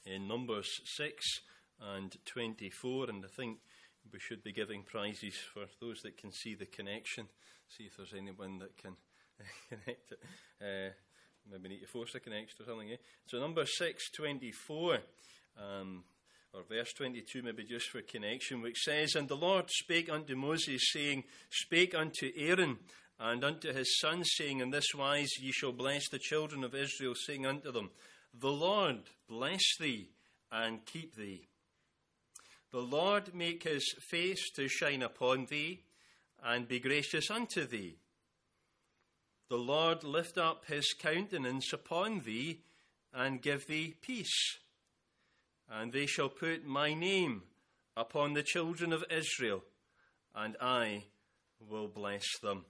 in Numbers 6 and 24, and I think we should be giving prizes for those that can see the connection. See if there's anyone that can connect it. Maybe need to force a connection or something. So Numbers 6:24, or verse 22, maybe just for connection, which says, "And the Lord spake unto Moses, saying, Spake unto Aaron and unto his sons, saying, In this wise ye shall bless the children of Israel, saying unto them, The Lord bless thee and keep thee. The Lord make his face to shine upon thee, and be gracious unto thee. The Lord lift up his countenance upon thee, and give thee peace. And they shall put my name upon the children of Israel, and I will bless them."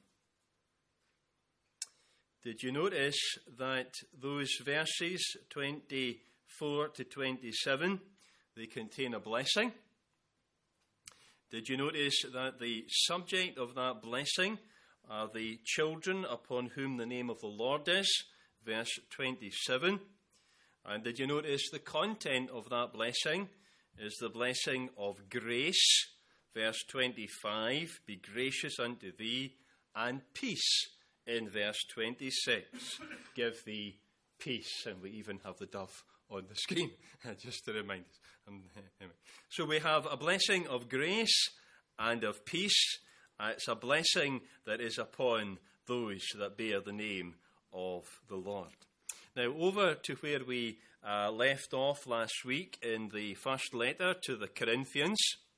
Did you notice that those verses 24 to 27, they contain a blessing? Did you notice that the subject of that blessing are the children upon whom the name of the Lord is, verse 27? And did you notice the content of that blessing is the blessing of grace, verse 25, "Be gracious unto thee," and peace in verse 26, "Give thee peace." And we even have the dove on the screen, just to remind us. So we have a blessing of grace and of peace. It's a blessing that is upon those that bear the name of the Lord. Now, over to where we left off last week in the first letter to the Corinthians,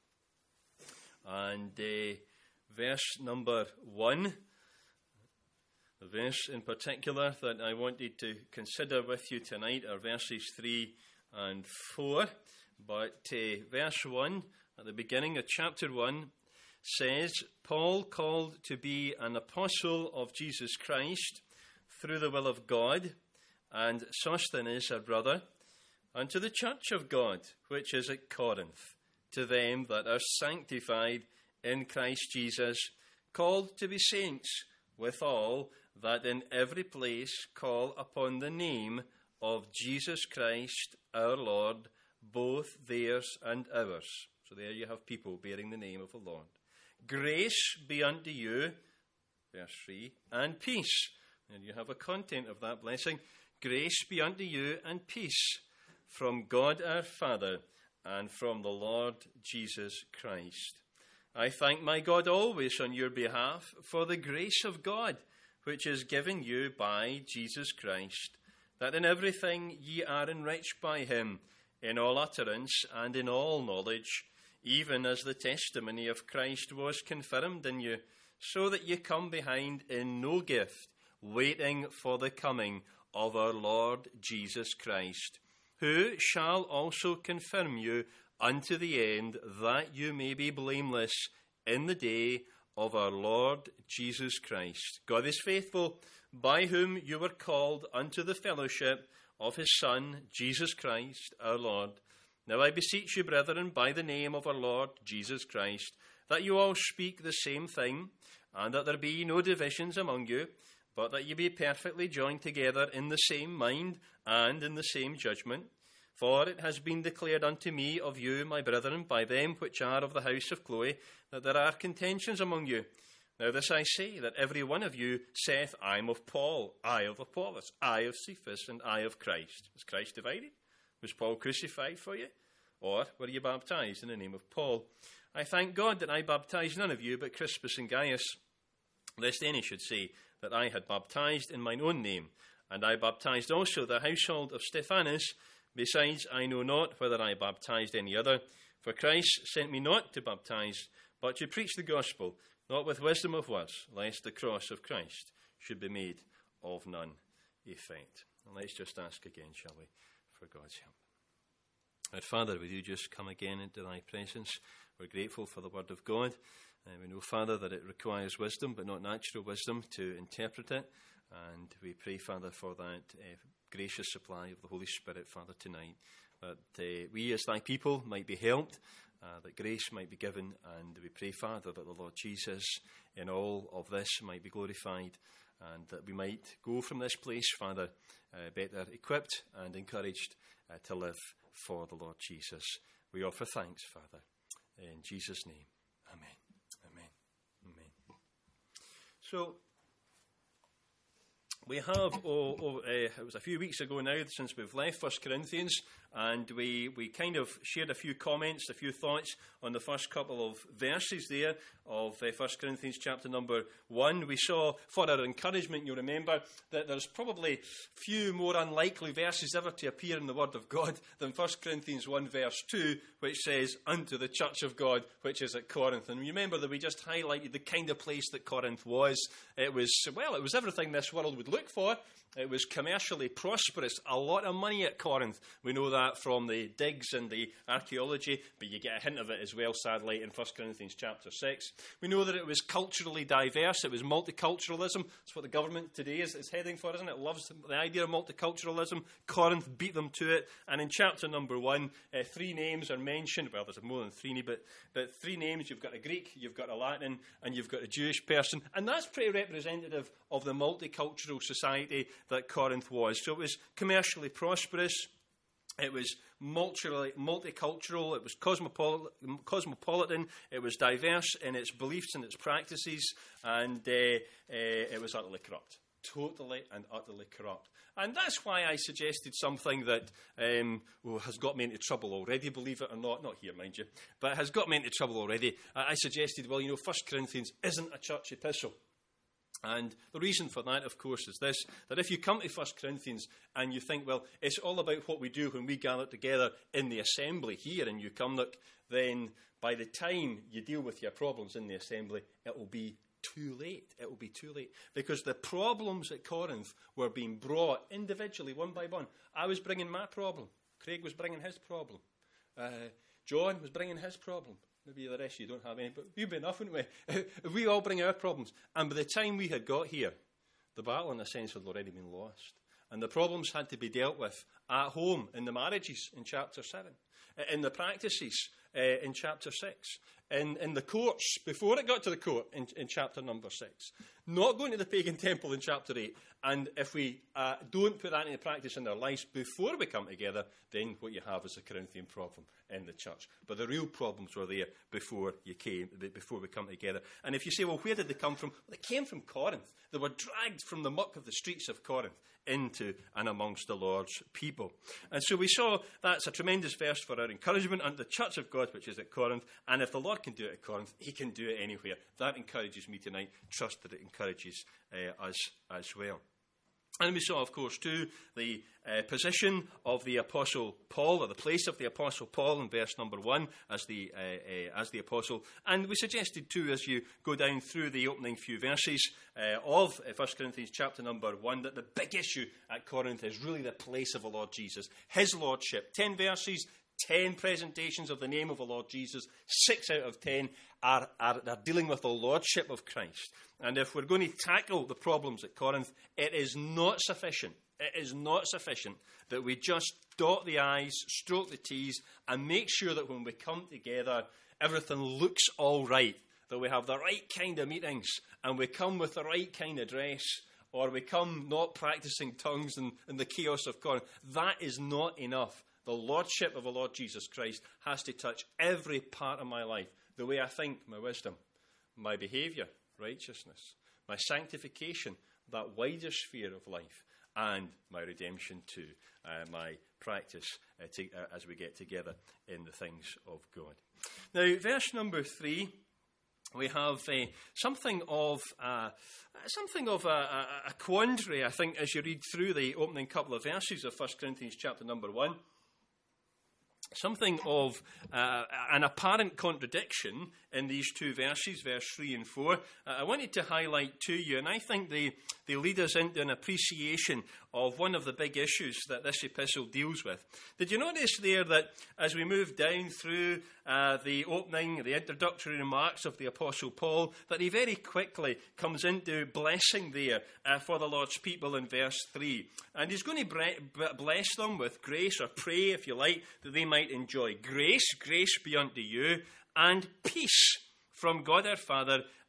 and verse number 1, the verse in particular that I wanted to consider with you tonight are verses 3 and 4. But verse 1, at the beginning of chapter 1, says, "Paul, called to be an apostle of Jesus Christ, through the will of God, and Sosthenes, a brother, unto the church of God, which is at Corinth, to them that are sanctified in Christ Jesus, called to be saints, withal, that in every place call upon the name of Jesus Christ our Lord, both theirs and ours." So there you have people bearing the name of the Lord. "Grace be unto you," verse 3, "and peace." And you have a content of that blessing. "Grace be unto you and peace from God our Father and from the Lord Jesus Christ. I thank my God always on your behalf for the grace of God, which is given you by Jesus Christ, that in everything ye are enriched by him, in all utterance and in all knowledge, even as the testimony of Christ was confirmed in you, so that ye come behind in no gift, waiting for the coming of our Lord Jesus Christ, who shall also confirm you unto the end, that you may be blameless in the day of our Lord Jesus Christ. God is faithful, by whom you were called unto the fellowship of his Son, Jesus Christ, our Lord. Now I beseech you, brethren, by the name of our Lord Jesus Christ, that you all speak the same thing, and that there be no divisions among you, but that ye be perfectly joined together in the same mind and in the same judgment. For it has been declared unto me of you, my brethren, by them which are of the house of Chloe, that there are contentions among you. Now this I say, that every one of you saith, I am of Paul, I of Apollos, I of Cephas, and I of Christ. Was Christ divided? Was Paul crucified for you? Or were you baptized in the name of Paul? I thank God that I baptized none of you but Crispus and Gaius, lest any should say that I had baptized in mine own name. And I baptized also the household of Stephanus. Besides, I know not whether I baptized any other. For Christ sent me not to baptize, but to preach the gospel, not with wisdom of words, lest the cross of Christ should be made of none effect. And let's just ask again, shall we, for God's help. Our Father, will you just come again into thy presence? We're grateful for the word of God. We know, Father, that it requires wisdom, but not natural wisdom, to interpret it. And we pray, Father, for that gracious supply of the Holy Spirit, Father, tonight, that we as thy people might be helped, that grace might be given, and we pray, Father, that the Lord Jesus in all of this might be glorified, and that we might go from this place, Father, better equipped and encouraged to live for the Lord Jesus. We offer thanks, Father, in Jesus' name. Amen. Amen. Amen. So, we have, it was a few weeks ago now since we've left 1 Corinthians, and we kind of shared a few comments, a few thoughts on the first couple of verses there of 1 Corinthians chapter number 1. We saw, for our encouragement, you'll remember, that there's probably few more unlikely verses ever to appear in the Word of God than 1 Corinthians 1 verse 2, which says, unto the church of God, which is at Corinth. And you remember that we just highlighted the kind of place that Corinth was. It was everything this world would look for. It was commercially prosperous, a lot of money at Corinth. We know that from the digs and the archaeology, but you get a hint of it as well, sadly, in 1 Corinthians chapter 6. We know that it was culturally diverse. It was multiculturalism. That's what the government today is heading for, isn't it? It loves the idea of multiculturalism. Corinth beat them to it. And in chapter number 1, 3 names are mentioned. Well, there's more than 3, but 3 names. You've got a Greek, you've got a Latin, and you've got a Jewish person. And that's pretty representative of the multicultural society that Corinth was. So it was commercially prosperous, it was multicultural, it was cosmopolitan, it was diverse in its beliefs and its practices, and it was utterly corrupt. Totally and utterly corrupt. And that's why I suggested something that has got me into trouble already, believe it or not. Not here, mind you, but has got me into trouble already. I suggested, 1 Corinthians isn't a church epistle. And the reason for that, of course, is this, that if you come to 1 Corinthians and you think, well, it's all about what we do when we gather together in the assembly here in Ucumnock, then by the time you deal with your problems in the assembly, it will be too late. It will be too late. Because the problems at Corinth were being brought individually, one by one. I was bringing my problem. Craig was bringing his problem. John was bringing his problem. Maybe the rest of you don't have any, but we've been enough, haven't we? We all bring our problems. And by the time we had got here, the battle, in a sense, had already been lost. And the problems had to be dealt with at home, in the marriages, in chapter 7, in the practices, in chapter 6, in the courts, before it got to the court, in chapter number 6. Not going to the pagan temple in chapter 8. And if we don't put that into practice in our lives before we come together, then what you have is a Corinthian problem in the church. But the real problems were there before we come together. And if you say, well, where did they come from? Well, they came from Corinth. They were dragged from the muck of the streets of Corinth into and amongst the Lord's people. And so we saw that's a tremendous verse for our encouragement unto the church of God, which is at Corinth. And if the Lord can do it at Corinth, he can do it anywhere. That encourages me tonight. Trust that it encourages us as well. And we saw, of course, too, the position of the Apostle Paul, or the place of the Apostle Paul in verse number 1 as the Apostle. And we suggested, too, as you go down through the opening few verses of 1 Corinthians chapter number 1, that the big issue at Corinth is really the place of the Lord Jesus, his lordship. 10 verses, 10 presentations of the name of the Lord Jesus. 6 out of 10 are dealing with the lordship of Christ. And if we're going to tackle the problems at Corinth, it is not sufficient. It is not sufficient that we just dot the I's, stroke the T's, and make sure that when we come together, everything looks all right, that we have the right kind of meetings, and we come with the right kind of dress, or we come not practicing tongues in the chaos of Corinth. That is not enough. The lordship of the Lord Jesus Christ has to touch every part of my life. The way I think, my wisdom, my behaviour, righteousness, my sanctification, that wider sphere of life, and my redemption too, my practice as we get together in the things of God. Now, verse number 3, we have something of a quandary, I think, as you read through the opening couple of verses of 1 Corinthians chapter number 1. Something of an apparent contradiction in these two verses, verse 3 and 4. I wanted to highlight to you, and I think they lead us into an appreciation of one of the big issues that this epistle deals with. Did you notice there that as we move down through the introductory remarks of the Apostle Paul, that he very quickly comes into blessing there for the Lord's people in verse 3. And he's going to bless them with grace, or pray, if you like, that they might enjoy grace be unto you, and peace from God our Father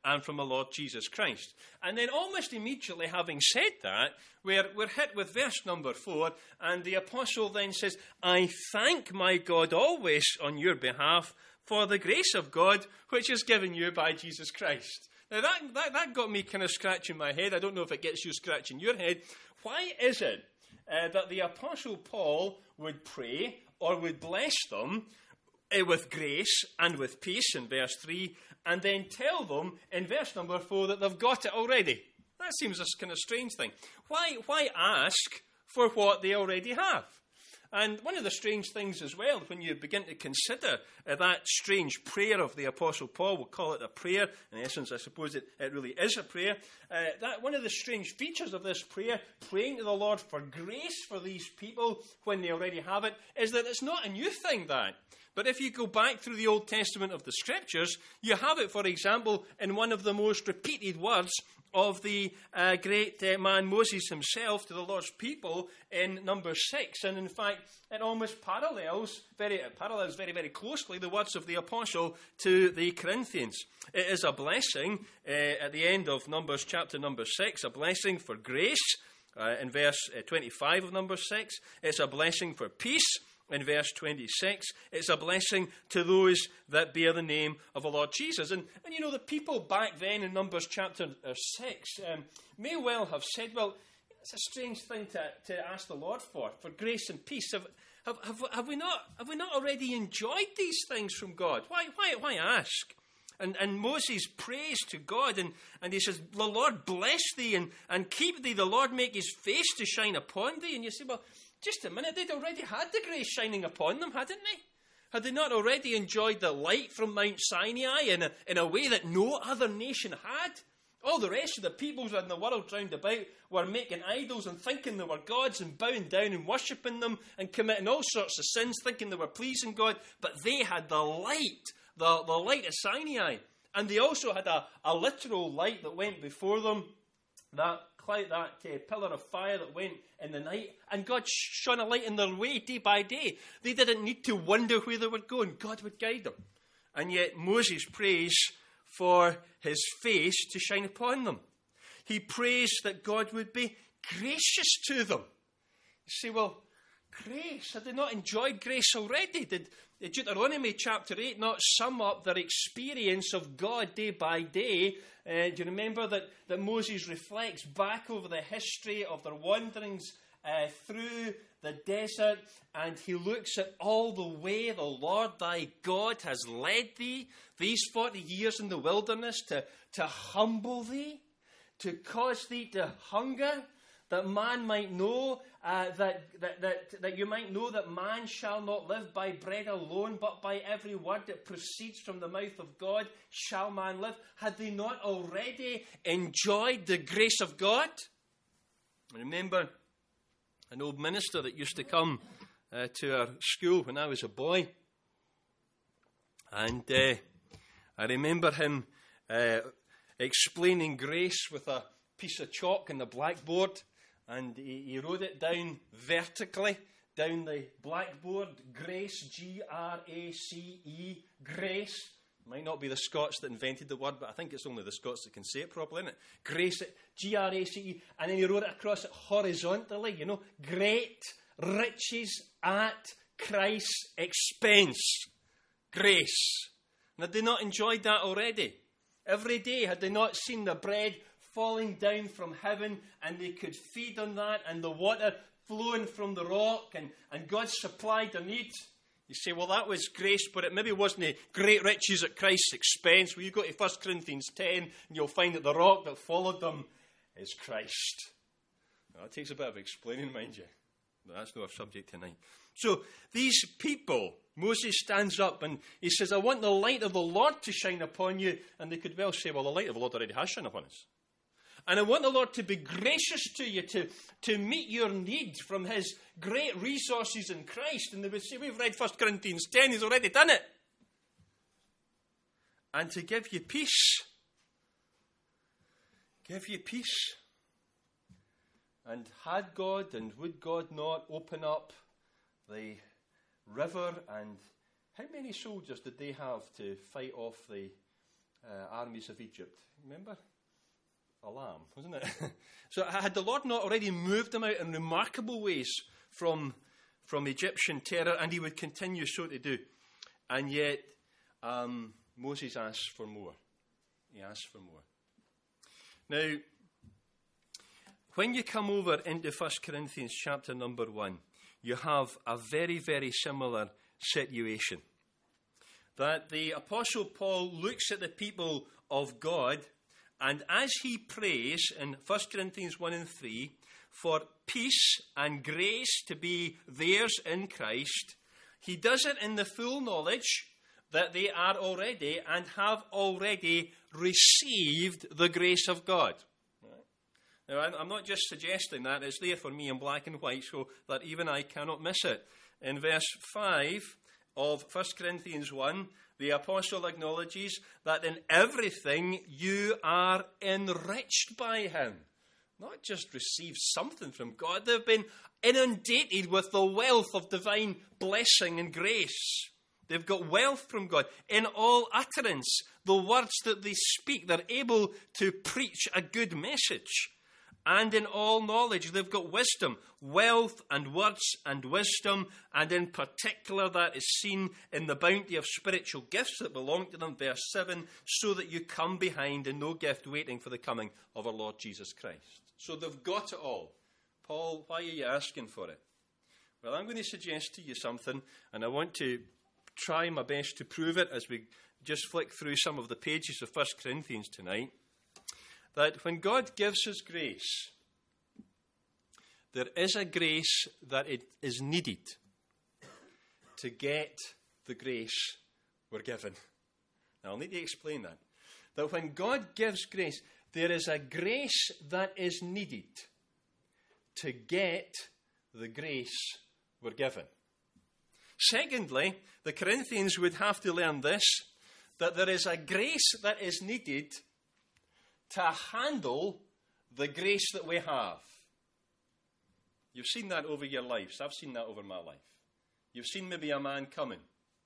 and from the Lord Jesus Christ. And then almost immediately having said that, we're hit with verse number 4, and the apostle then says, I thank my God always on your behalf for the grace of God which is given you by Jesus Christ. Now that got me kind of scratching my head. I don't know if it gets you scratching your head. Why is it that the apostle Paul would pray or would bless them with grace and with peace in verse 3, and then tell them in verse number 4 that they've got it already? That seems a kind of strange thing. Why ask for what they already have? And one of the strange things as well, when you begin to consider that strange prayer of the Apostle Paul, we'll call it a prayer. In essence, I suppose it really is a prayer. That one of the strange features of this prayer, praying to the Lord for grace for these people when they already have it, is that it's not a new thing, that. But if you go back through the Old Testament of the Scriptures, you have it, for example, in one of the most repeated words of the great man Moses himself to the Lord's people in Numbers 6. And in fact, it almost parallels very, very closely the words of the apostle to the Corinthians. It is a blessing at the end of Numbers chapter number 6, a blessing for grace in verse 25 of number 6. It's a blessing for peace in verse 26. It's a blessing to those that bear the name of the Lord Jesus. And you know, the people back then in Numbers chapter 6 may well have said, well, it's a strange thing to ask the Lord for grace and peace. Have we not already enjoyed these things from God? Why ask? And Moses prays to God, and he says, the Lord bless thee and keep thee, the Lord make his face to shine upon thee. And you say, well, just a minute, they'd already had the grace shining upon them, hadn't they? Had they not already enjoyed the light from Mount Sinai in a way that no other nation had? All the rest of the peoples in the world round about were making idols and thinking they were gods and bowing down and worshipping them and committing all sorts of sins, thinking they were pleasing God. But they had the light, the light of Sinai. And they also had a literal light that went before them, that pillar of fire that went in the night, and God shone a light in their way day by day. They didn't need to wonder where they were going. God would guide them. And yet Moses prays for his face to shine upon them. He prays that God would be gracious to them. You say, well, grace, had they not enjoyed grace already? Did Deuteronomy chapter 8 not sum up their experience of God day by day? Do you remember that Moses reflects back over the history of their wanderings through the desert, and he looks at all the way the Lord thy God has led thee these 40 years in the wilderness to humble thee, to cause thee to hunger, that man might know, that you might know that man shall not live by bread alone, but by every word that proceeds from the mouth of God shall man live. Had they not already enjoyed the grace of God? I remember an old minister that used to come to our school when I was a boy. And I remember him explaining grace with a piece of chalk on the blackboard. And he wrote it down vertically, down the blackboard. Grace, G-R-A-C-E, grace. Might not be the Scots that invented the word, but I think it's only the Scots that can say it properly, isn't it? Grace, G-R-A-C-E. And then he wrote it across it horizontally, you know. Great riches at Christ's expense. Grace. And had they not enjoyed that already? Every day, had they not seen the bread falling down from heaven, and they could feed on that, and the water flowing from the rock, and God supplied their needs? You say, well, that was grace, but it maybe wasn't great riches at Christ's expense. Well, you go to 1 Corinthians 10, and you'll find that the rock that followed them is Christ. Now, that takes a bit of explaining, mind you. But that's not our subject tonight. So, these people, Moses stands up and he says, I want the light of the Lord to shine upon you. And they could well say, well, the light of the Lord already has shone upon us. And I want the Lord to be gracious to you, to meet your need from his great resources in Christ. And they would say, we've read 1 Corinthians 10, he's already done it. And to give you peace. Give you peace. And had God, and would God not open up the river? And how many soldiers did they have to fight off the armies of Egypt. Remember? A lamb, wasn't it? So had the Lord not already moved them out in remarkable ways from Egyptian terror, and he would continue so to do. And yet, Moses asked for more. He asked for more. Now, when you come over into 1 Corinthians chapter number 1, you have a very, very similar situation. That the Apostle Paul looks at the people of God, and as he prays in 1 Corinthians 1 and 3 for peace and grace to be theirs in Christ, he does it in the full knowledge that they are already and have already received the grace of God. Now, I'm not just suggesting that. It's there for me in black and white so that even I cannot miss it. In verse 5 of 1 Corinthians 1, the apostle acknowledges that in everything you are enriched by him. Not just received something from God. They've been inundated with the wealth of divine blessing and grace. They've got wealth from God. In all utterance, the words that they speak, they're able to preach a good message. And in all knowledge, they've got wisdom, wealth and words and wisdom, and in particular that is seen in the bounty of spiritual gifts that belong to them, verse 7, so that you come behind in no gift waiting for the coming of our Lord Jesus Christ. So they've got it all. Paul, why are you asking for it? Well, I'm going to suggest to you something, and I want to try my best to prove it as we just flick through some of the pages of 1 Corinthians tonight. That when God gives us grace, there is a grace that it is needed to get the grace we're given. Now, I'll need to explain that. That when God gives grace, there is a grace that is needed to get the grace we're given. Secondly, the Corinthians would have to learn this, that there is a grace that is needed to handle the grace that we have. You've seen that over your lives. I've seen that over my life. You've seen maybe a man coming,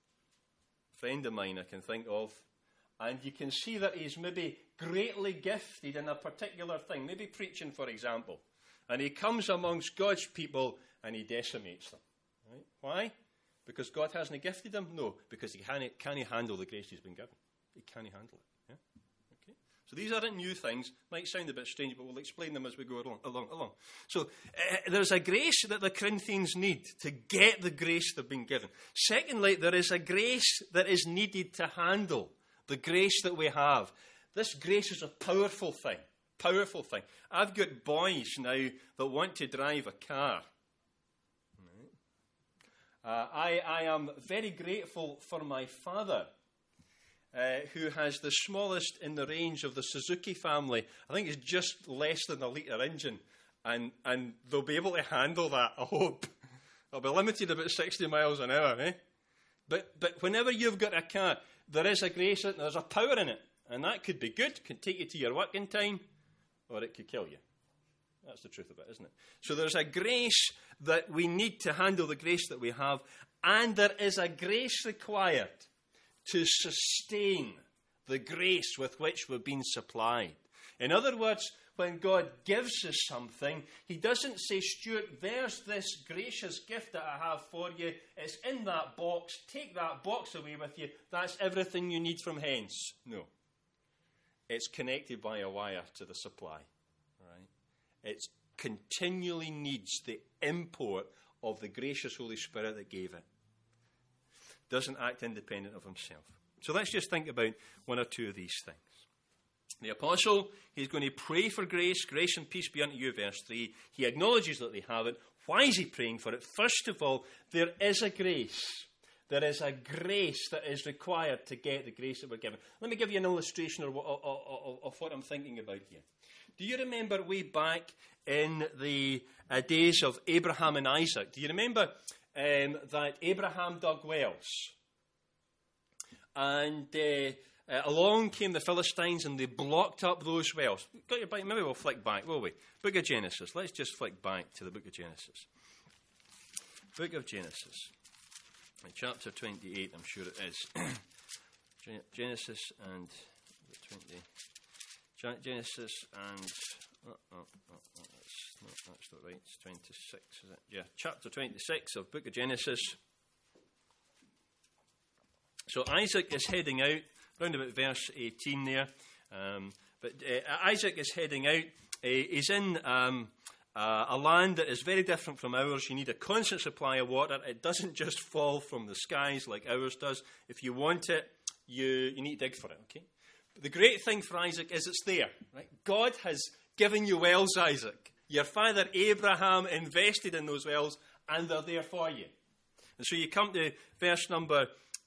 a friend of mine I can think of, and you can see that he's maybe greatly gifted in a particular thing, maybe preaching, for example, and he comes amongst God's people and he decimates them. Right? Why? Because God hasn't gifted him? No, because he can't handle the grace he's been given. He can't handle it. Yeah? Okay. So these aren't new things. Might sound a bit strange, but we'll explain them as we go along. So there's a grace that the Corinthians need to get the grace they've been given. Secondly, there is a grace that is needed to handle the grace that we have. This grace is a powerful thing. Powerful thing. I've got boys now that want to drive a car. I am very grateful for my father, who has the smallest in the range of the Suzuki family. I think it's just less than a litre engine, and they'll be able to handle that, I hope. They'll be limited about 60 miles an hour, eh? But whenever you've got a car, there is a grace, there's a power in it, and that could be good, can take you to your work in time, or it could kill you. That's the truth of it, isn't it? So there's a grace that we need to handle the grace that we have, and there is a grace required to sustain the grace with which we've been supplied. In other words, when God gives us something, he doesn't say, Stuart, there's this gracious gift that I have for you. It's in that box. Take that box away with you. That's everything you need from hence. No. It's connected by a wire to the supply. It continually needs the import of the gracious Holy Spirit that gave it. Doesn't act independent of himself. So let's just think about one or two of these things. The apostle, he's going to pray for grace. Grace and peace be unto you, verse 3. He acknowledges that they have it. Why is he praying for it? First of all, there is a grace. There is a grace that is required to get the grace that we're given. Let me give you an illustration of what I'm thinking about here. Do you remember way back in the days of Abraham and Isaac? Do you remember that Abraham dug wells? And along came the Philistines and they blocked up those wells. Got your Bible? Maybe we'll flick back, will we? Book of Genesis. Let's just flick back to the book of Genesis. Book of Genesis. Chapter 28, I'm sure it is. Genesis and Genesis and... that's not right. It's 26, is it? Yeah, chapter 26 of Book of Genesis. So Isaac is heading out, round about verse 18 there. But Isaac is heading out. He's in a land that is very different from ours. You need a constant supply of water. It doesn't just fall from the skies like ours does. If you want it, you need to dig for it, okay? But the great thing for Isaac is it's there, right? God has given you wells, Isaac. Your father Abraham invested in those wells, and they're there for you. And so you come to verse number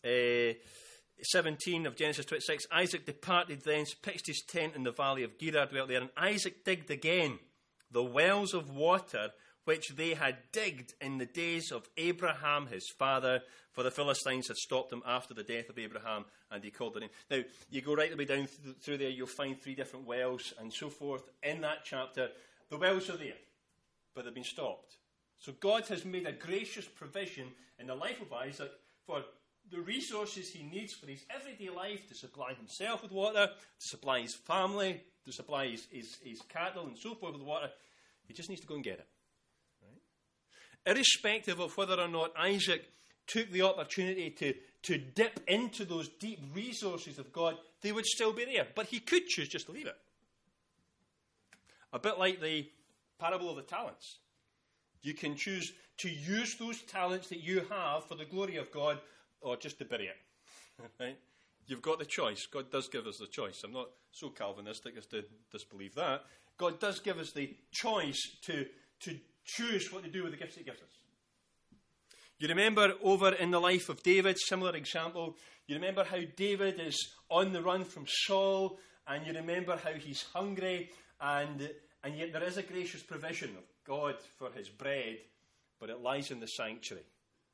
17 of Genesis 26. Isaac departed thence, pitched his tent in the valley of Gerar, dwelt there, and Isaac digged again the wells of water which they had digged in the days of Abraham his father, for the Philistines had stopped him after the death of Abraham, and he called their name. Now, you go right the way down through there, you'll find 3 different wells and so forth. In that chapter, the wells are there, but they've been stopped. So God has made a gracious provision in the life of Isaac for the resources he needs for his everyday life, to supply himself with water, to supply his family, to supply his cattle and so forth with water. He just needs to go and get it. Right? Irrespective of whether or not Isaac took the opportunity to dip into those deep resources of God, they would still be there. But he could choose just to leave it. A bit like the parable of the talents. You can choose to use those talents that you have for the glory of God, or just to bury it. Right? You've got the choice. God does give us the choice. I'm not so Calvinistic as to disbelieve that. God does give us the choice to choose what to do with the gifts he gives us. You remember over in the life of David, similar example, you remember how David is on the run from Saul, and you remember how he's hungry, and yet there is a gracious provision of God for his bread, but it lies in the sanctuary.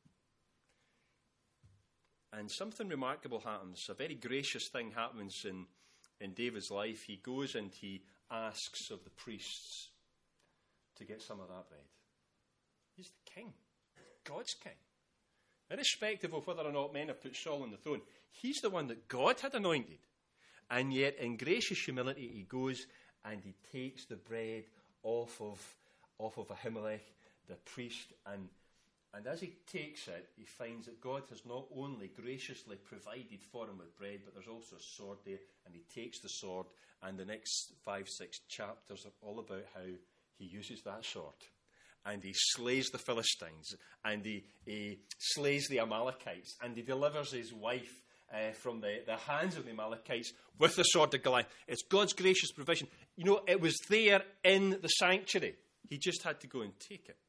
And something remarkable happens. A very gracious thing happens in David's life. He goes and he asks of the priests to get some of that bread. He's the king. God's king. Irrespective of whether or not men have put Saul on the throne, he's the one that God had anointed. And yet in gracious humility he goes and he takes the bread off of Ahimelech, the priest, and as he takes it, he finds that God has not only graciously provided for him with bread, but there's also a sword there, and he takes the sword, and the next 5-6 chapters are all about how he uses that sword. And he slays the Philistines, and he slays the Amalekites, and he delivers his wife from the hands of the Amalekites with the sword of Goliath. It's God's gracious provision. You know, it was there in the sanctuary. He just had to go and take it.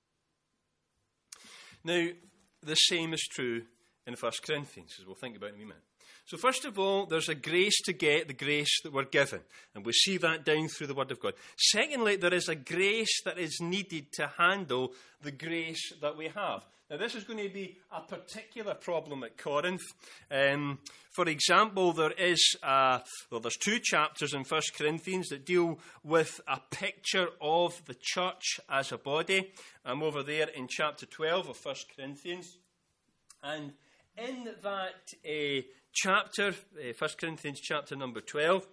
Now, the same is true in 1 Corinthians, as we'll think about in a minute. So first of all, there's a grace to get the grace that we're given. And we see that down through the Word of God. Secondly, there is a grace that is needed to handle the grace that we have. Now, this is going to be a particular problem at Corinth. For example, there's 2 chapters in 1 Corinthians that deal with a picture of the church as a body. I'm over there in chapter 12 of 1 Corinthians. And in that chapter, 1 Corinthians chapter number 12,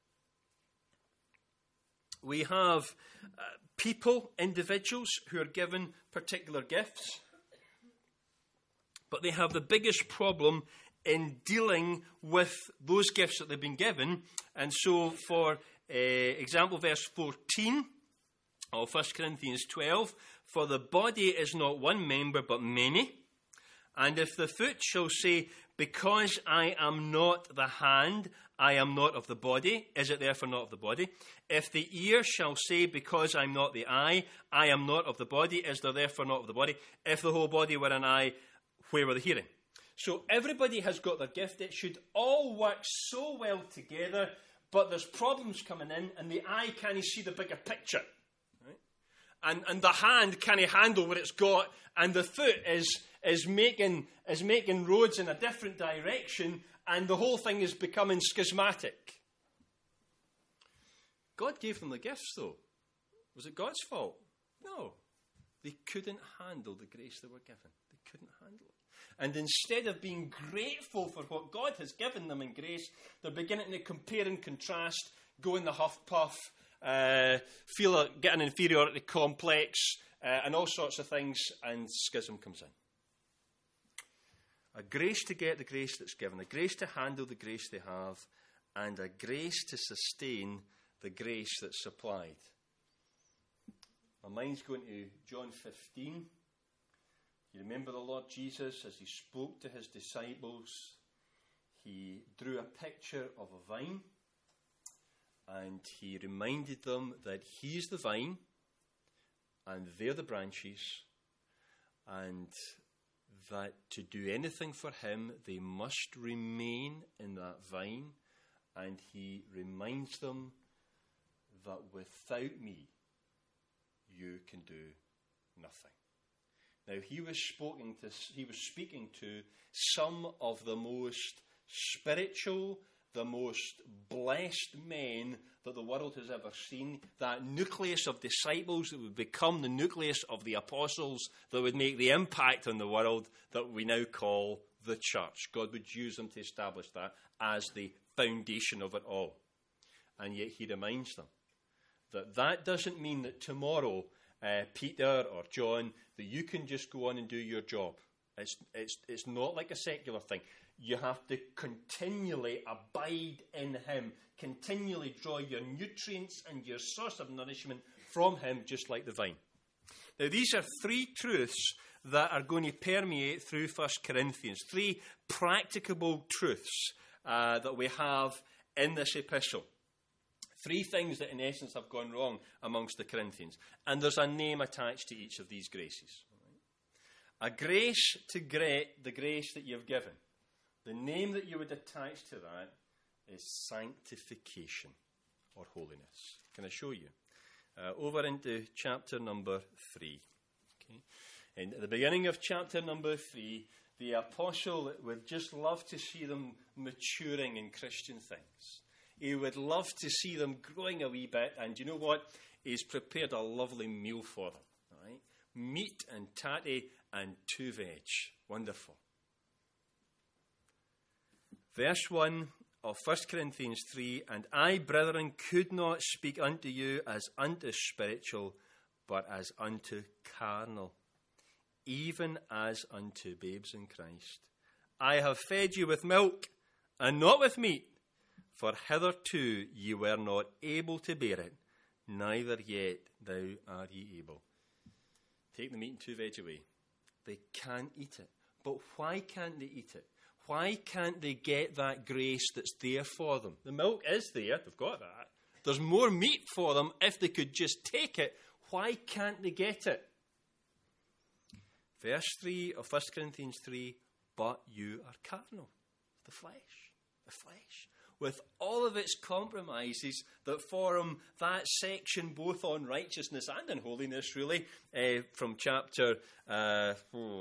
we have people, individuals, who are given particular gifts. But they have the biggest problem in dealing with those gifts that they've been given. And so, for example, verse 14 of 1 Corinthians 12, for the body is not one member, but many. And if the foot shall say, because I am not the hand, I am not of the body, is it therefore not of the body? If the ear shall say, because I am not the eye, I am not of the body, is there therefore not of the body? If the whole body were an eye, where were the hearing? So everybody has got their gift. It should all work so well together, but there's problems coming in, and the eye can't see the bigger picture. Right? And the hand can't handle what it's got, and the foot is making roads in a different direction, and the whole thing is becoming schismatic. God gave them the gifts, though. Was it God's fault? No. They couldn't handle the grace they were given. They couldn't handle it. And instead of being grateful for what God has given them in grace, they're beginning to compare and contrast, go in the huff puff, feel like get an inferiority complex, and all sorts of things, and schism comes in. A grace to get the grace that's given, a grace to handle the grace they have, and a grace to sustain the grace that's supplied. My mind's going to John 15. You remember the Lord Jesus, as he spoke to his disciples, he drew a picture of a vine, and he reminded them that he's the vine, and they're the branches, and that to do anything for him, they must remain in that vine. And he reminds them that without me, you can do nothing. Now, he was speaking to some of the most spiritual, the most blessed men that the world has ever seen. That nucleus of disciples that would become the nucleus of the apostles that would make the impact on the world that we now call the church. God would use them to establish that as the foundation of it all. And yet he reminds them that that doesn't mean that tomorrow Peter or John, that you can just go on and do your job. It's not like a secular thing. You have to continually abide in him, continually draw your nutrients and your source of nourishment from him, just like the vine. Now, these are three truths that are going to permeate through 1 Corinthians, three practicable truths that we have in this epistle. Three things that in essence have gone wrong amongst the Corinthians. And there's a name attached to each of these graces. A grace to the grace that you've given. The name that you would attach to that is sanctification or holiness. Can I show you? Over into chapter number 3. Okay. And at the beginning of chapter number 3, the apostle would just love to see them maturing in Christian things. He would love to see them growing a wee bit, and you know what? He's prepared a lovely meal for them. All right? Meat and tatty and 2 veg. Wonderful. Verse 1 of 1 Corinthians 3, and I, brethren, could not speak unto you as unto spiritual, but as unto carnal, even as unto babes in Christ. I have fed you with milk, and not with meat, for hitherto ye were not able to bear it, neither yet now are ye able. Take the meat and 2 veg away. They can't eat it. But why can't they eat it? Why can't they get that grace that's there for them? The milk is there. They've got that. There's more meat for them if they could just take it. Why can't they get it? Verse 3 of 1 Corinthians 3, but you are carnal. The flesh. With all of its compromises that form that section both on righteousness and on holiness, really, from chapter 5,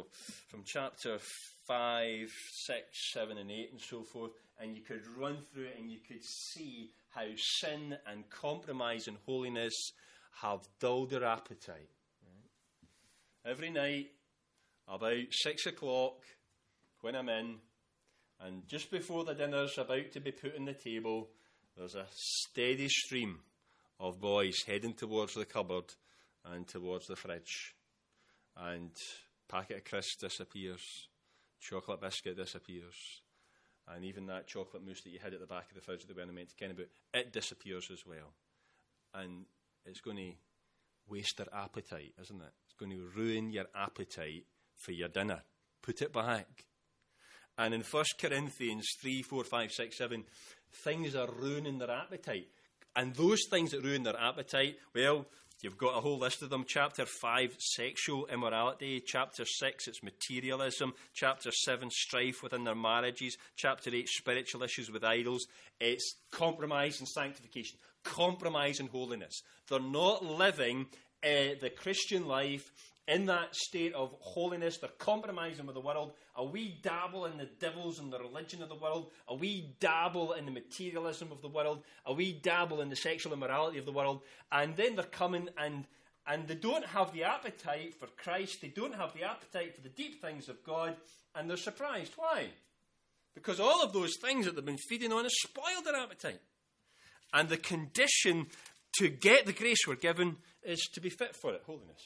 6, 7 and 8 and so forth, and you could run through it and you could see how sin and compromise and holiness have dulled their appetite. Right? Every night, about 6 o'clock, when I'm in, and just before the dinner's about to be put on the table, there's a steady stream of boys heading towards the cupboard and towards the fridge. And packet of crisps disappears, chocolate biscuit disappears, and even that chocolate mousse that you had at the back of the fridge that we weren't meant to ken about, it disappears as well. And it's going to waste their appetite, isn't it? It's going to ruin your appetite for your dinner. Put it back. And in 1 Corinthians 3, 4, 5, 6, 7, things are ruining their appetite. And those things that ruin their appetite, well, you've got a whole list of them. Chapter 5, sexual immorality. Chapter 6, it's materialism. Chapter 7, strife within their marriages. Chapter 8, spiritual issues with idols. It's compromise and sanctification. Compromise and holiness. They're not living the Christian life in that state of holiness. They're compromising with the world. A wee dabble in the devils and the religion of the world. A wee dabble in the materialism of the world. A wee dabble in the sexual immorality of the world. And then they're coming and and they don't have the appetite for Christ, they don't have the appetite for the deep things of God, and they're surprised. Why? Because all of those things that they've been feeding on have spoiled their appetite. And the condition to get the grace we're given is to be fit for it. Holiness.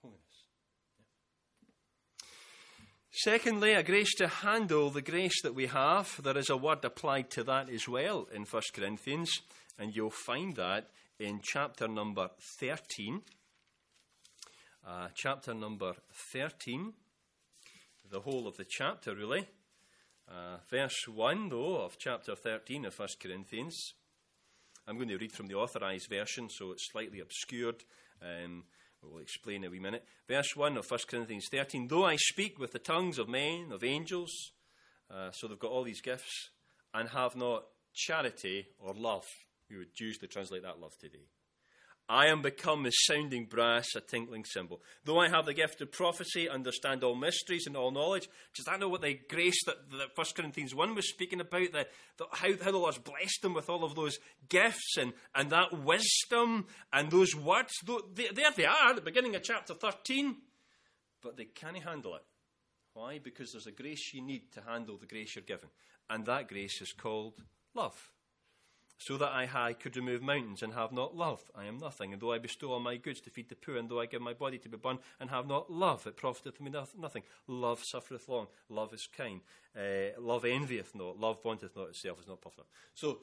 Secondly, a grace to handle the grace that we have. There is a word applied to that as well in 1 Corinthians, and you'll find that in chapter number 13. Chapter number 13, the whole of the chapter, really. Verse 1, though, of chapter 13 of 1 Corinthians. I'm going to read from the Authorized Version, so it's slightly obscured. We'll explain in a wee minute. Verse 1 of 1 Corinthians 13. Though I speak with the tongues of men, of angels, so they've got all these gifts, and have not charity or love. We would usually translate that love today. I am become as sounding brass, a tinkling cymbal. Though I have the gift of prophecy, understand all mysteries and all knowledge. Does that know what the grace that 1 Corinthians 1 was speaking about? How the Lord's blessed them with all of those gifts and that wisdom and those words. There they are at the beginning of chapter 13. But they can't handle it. Why? Because there's a grace you need to handle the grace you're given. And that grace is called love. So that I could remove mountains and have not love, I am nothing. And though I bestow all my goods to feed the poor, and though I give my body to be burned and have not love, it profiteth me nothing. Love suffereth long. Love is kind. Love envieth not. Love vaunteth not itself, is not puffed up. So,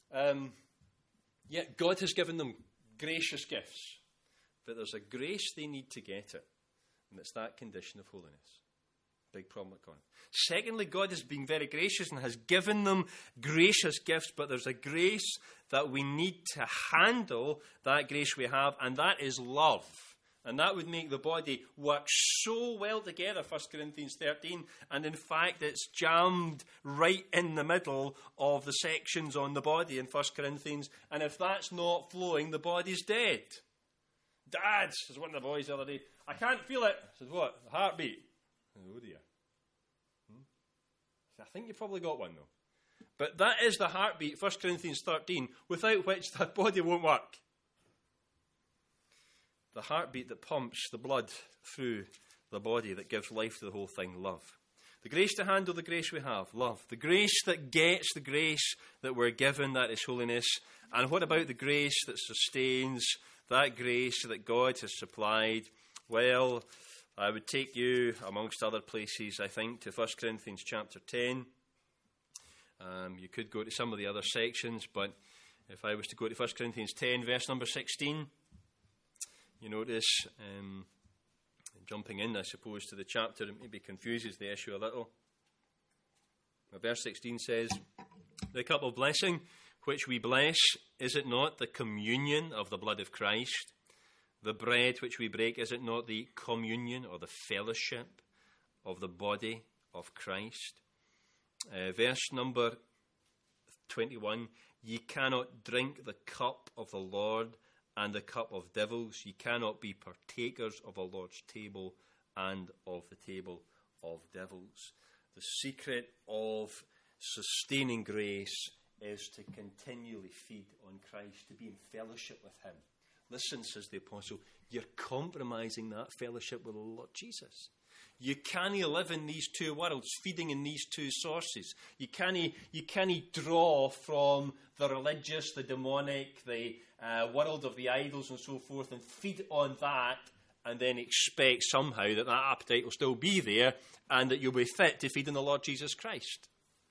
God has given them gracious gifts. But there's a grace they need to get it. And it's that condition of holiness. Big problem at Corinth. Secondly, God has been very gracious and has given them gracious gifts, but there's a grace that we need to handle that grace we have, and that is love. And that would make the body work so well together, 1 Corinthians 13, and in fact it's jammed right in the middle of the sections on the body in 1 Corinthians, and if that's not flowing, the body's dead. Dad, says one of the boys the other day, I can't feel it. I said, what? The heartbeat. Oh dear. I think you've probably got one though. But that is the heartbeat, 1 Corinthians 13, without which the body won't work. The heartbeat that pumps the blood through the body, that gives life to the whole thing, love. The grace to handle the grace we have, love. The grace that gets the grace that we're given, that is holiness. And what about the grace that sustains, that grace that God has supplied? Well, I would take you, amongst other places, I think, to 1 Corinthians chapter 10. You could go to some of the other sections, but if I was to go to 1 Corinthians 10, verse number 16, you notice, jumping in, I suppose, to the chapter, it maybe confuses the issue a little. Verse 16 says, the cup of blessing which we bless, is it not the communion of the blood of Christ? The bread which we break, is it not the communion or the fellowship of the body of Christ? Verse number 21, ye cannot drink the cup of the Lord and the cup of devils. Ye cannot be partakers of the Lord's table and of the table of devils. The secret of sustaining grace is to continually feed on Christ, to be in fellowship with him. Listen, says the apostle, you're compromising that fellowship with the Lord Jesus. You can't live in these two worlds, feeding in these two sources. You can't draw from the religious, the demonic, the world of the idols and so forth, and feed on that, and then expect somehow that appetite will still be there, and that you'll be fit to feed on the Lord Jesus Christ.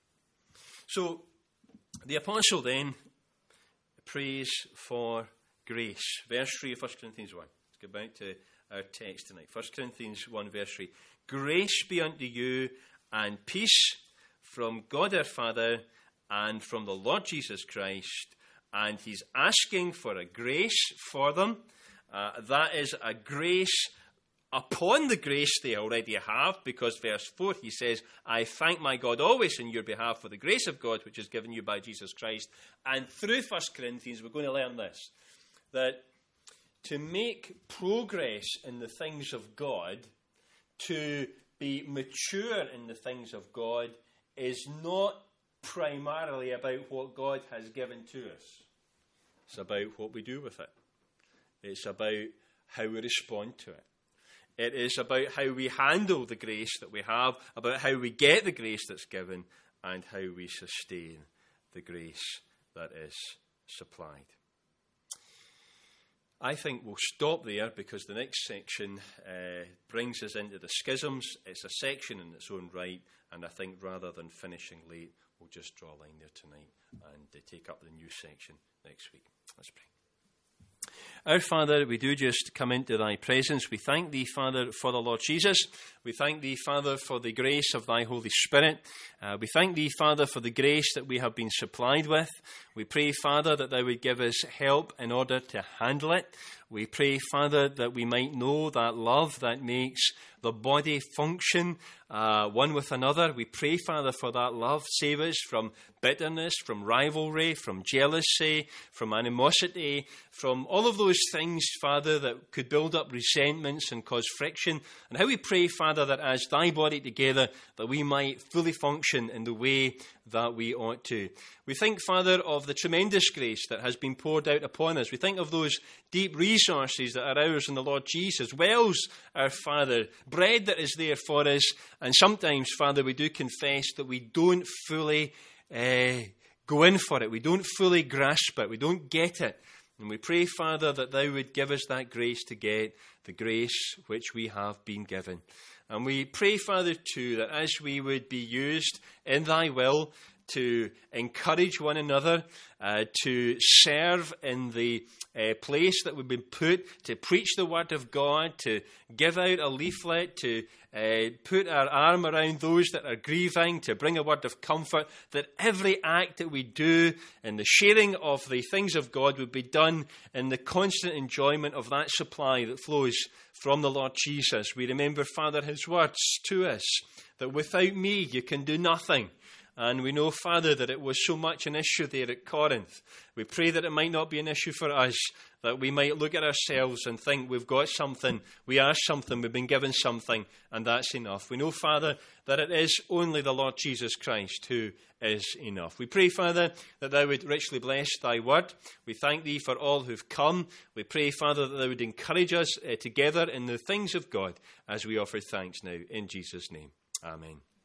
So, the apostle then prays for grace. Verse 3 of 1 Corinthians 1. Let's get back to our text tonight. 1 Corinthians 1 verse 3. Grace be unto you and peace from God our Father and from the Lord Jesus Christ. And he's asking for a grace for them. That is a grace upon the grace they already have, because verse 4 he says, I thank my God always in your behalf for the grace of God which is given you by Jesus Christ. And through 1 Corinthians we're going to learn this, that to make progress in the things of God, to be mature in the things of God, is not primarily about what God has given to us. It's about what we do with it. It's about how we respond to it. It is about how we handle the grace that we have, about how we get the grace that's given, and how we sustain the grace that is supplied. I think we'll stop there because the next section brings us into the schisms. It's a section in its own right, and I think rather than finishing late, we'll just draw a line there tonight and take up the new section next week. Let's pray. Our Father, we do just come into thy presence. We thank thee, Father, for the Lord Jesus. We thank thee, Father, for the grace of thy Holy Spirit. We thank thee, Father, for the grace that we have been supplied with. We pray, Father, that thou would give us help in order to handle it. We pray, Father, that we might know that love that makes the body function one with another. We pray, Father, for that love. Save us from bitterness, from rivalry, from jealousy, from animosity, from all of those things, Father, that could build up resentments and cause friction. And how we pray, Father, that as thy body together, that we might fully function in the way that we ought to. We think, Father, of the tremendous grace that has been poured out upon us. We think of those deep resources that are ours in the Lord Jesus. Wells, our Father, bread that is there for us. And sometimes, Father, we do confess that we don't fully go in for it. We don't fully grasp it. We don't get it. And we pray, Father, that thou would give us that grace to get the grace which we have been given. And we pray, Father, too, that as we would be used in thy will to encourage one another, to serve in the place that we've been put, to preach the word of God, to give out a leaflet, to put our arm around those that are grieving, to bring a word of comfort, that every act that we do in the sharing of the things of God would be done in the constant enjoyment of that supply that flows from the Lord Jesus. We remember, Father, his words to us, that without me you can do nothing. And we know, Father, that it was so much an issue there at Corinth. We pray that it might not be an issue for us, that we might look at ourselves and think we've got something, we are something, we've been given something, and that's enough. We know, Father, that it is only the Lord Jesus Christ who is enough. We pray, Father, that thou would richly bless thy word. We thank thee for all who've come. We pray, Father, that thou would encourage us together in the things of God as we offer thanks now. In Jesus' name, amen.